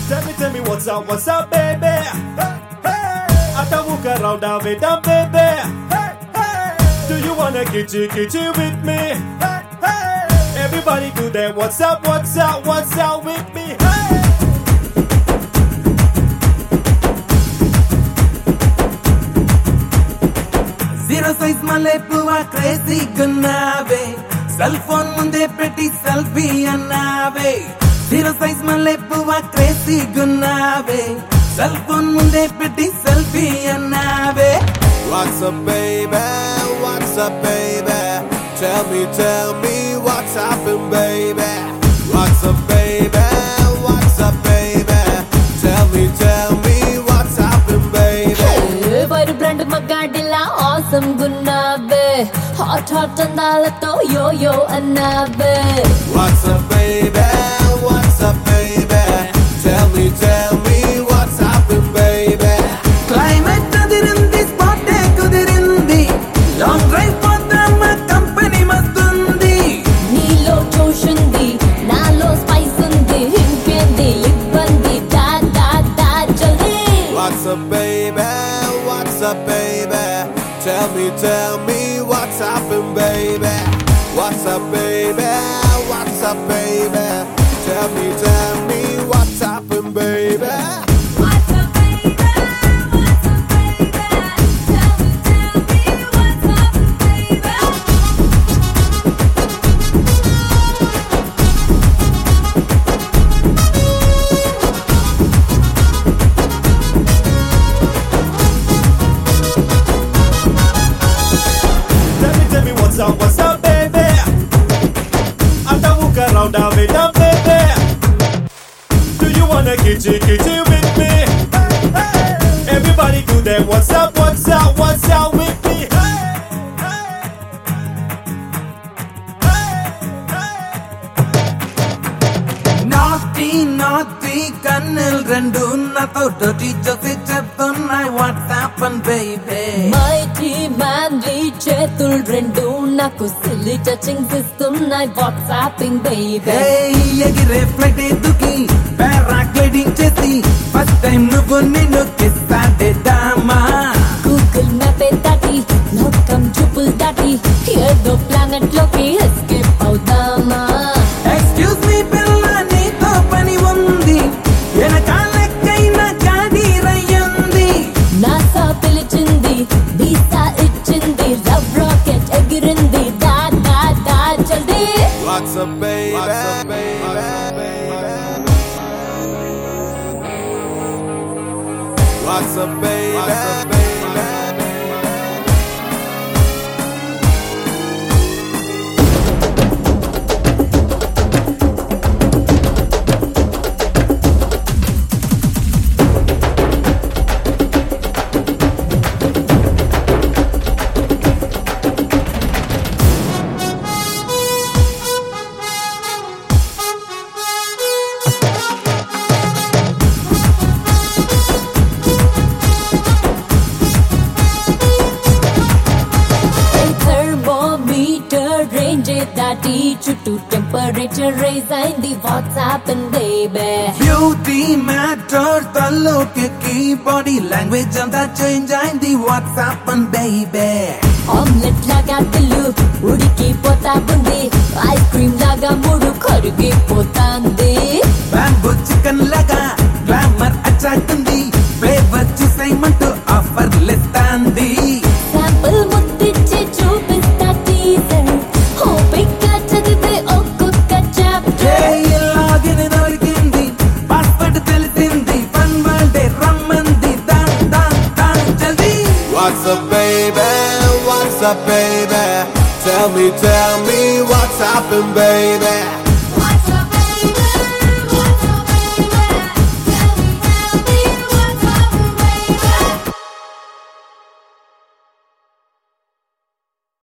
Tell me what's up, baby? Hey, hey. Ata walk around and with them, baby. Hey, hey. Do you wanna kitty with me? Hey, hey. Everybody do that. What's up with me? Hey. Zero size malepuva crazy gunnave. Cell phone munde petti selfie annave. Zero size malepuva crazy gunnave. Cell phone munde petti selfie annave. What's up, baby? What's up, baby? Tell me what's happened, baby? What's up, baby? What's up, baby? Tell me what's happened, baby? Hey, varu brand magadilla awesome gunnave. Hot andalato yo annave. What's up, baby? What's up, baby? Tell me what's happened, baby? Climate adirindi spot kudirindi. Long drive podam company mastundi. Neelo josh undi, nalo spice undi. Hinkendi ibbandi da jaldi. What's up, baby? What's up, baby? Tell me what's happened, baby? What's up, baby? What's up, baby? Tell me what's happened, baby? What's up, baby? What's up, baby? Tell me what's up, baby. Tell me what's up, baby? Ata walk around and with them, baby. Do you wanna kitty with me? Hey, hey. Everybody do that. What's up with me? Hey, hey. Naughty kannil rendu nato dirty jose cheptunnai what's happened, baby? Mighty manly చేతులు రెండు నాకు silly touchings ఇస్తున్నాయి what's happening baby. Hey, ఎగిరే flight ఎదుకి paragliding చేసి first time నువ్వు నిన్ను కిస్సాడే దామా. Google map దాటి లోకం చూపులు దాటి ఏదో ప్లానెట్ లోకి ఎస్కేప్ అవుదామా. ఎక్స్క్యూజ్ మీ పిల్ల నీతో పని ఉంది వెనకాలెక్కైనా గాడి రయ్యుంది. నాసా పిలిచింది వీసా ఇచ్చింది లవ్ రాకెట్ ఎగిరింది దా జల్దీ. What's up, baby? What's up, baby? What's up, baby? దాటి చుట్టూ టెంపరేచర్ రైజ్ అయింది వాట్సాప్ బేబీ. బ్యూటీ మ్యాటర్ తల్లోకి బాడీ లాంగ్వేజ్ అంతా చేంజ్ అయింది వాట్సాప్ బేబీ. ఆమ్లెట్ లాగా పిల్లు ఉడికిపోతా ఉంది ఐస్ క్రీమ్ లాగా మూడు కరిగిపోతాంది. బ్యాంబూ చికెన్ లాగా గ్లామర్ అచ్చాటుంది ఫ్లేవర్ చూసేయమంటూ ఆఫర్లు ఇస్తాంది. శాంపుల్ ముద్దిచ్చి చూపిస్తా టీజర్ హోపింగ్ గా చదివే ఒక్కొక్క చాప్టర్. లాగిన దొరికింది పాస్వర్డ్ తెలిసింది ఫన్ వరల్డ్ రమ్మంది దాన్ జల్దీ. What's up, baby? What's up, baby? Tell me what's happened, baby?